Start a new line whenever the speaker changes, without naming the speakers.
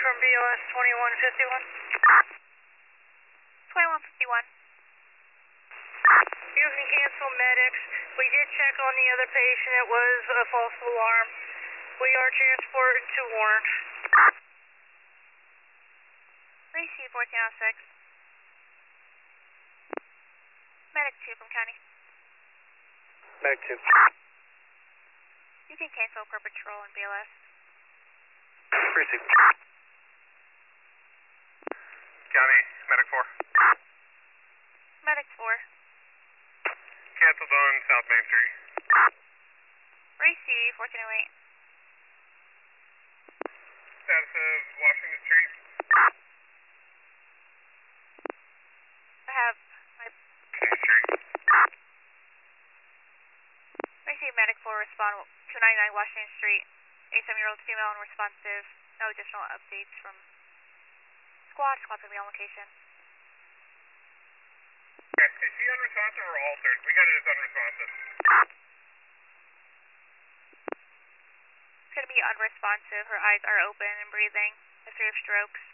from BOS 2151.
2151.
You can cancel medics. We did check on the other patient. It was a false alarm. We are transporting to Warren.
Receive 1406. Medic 2 from County.
Medic 2.
You can cancel per patrol in BLS.
Receive.
County, Medic 4.
Medic 4.
Canceled on South Main Street.
Receive 1408.
Status of Washington Street.
I have my
Main Street.
receive medic 4 respond 299 Washington Street. 87-year-old female unresponsive. No additional updates from squad. Squad's gonna be on location.
Okay, is she unresponsive or altered? We got it as unresponsive.
It's gonna be unresponsive. Her eyes are open and breathing. History of strokes.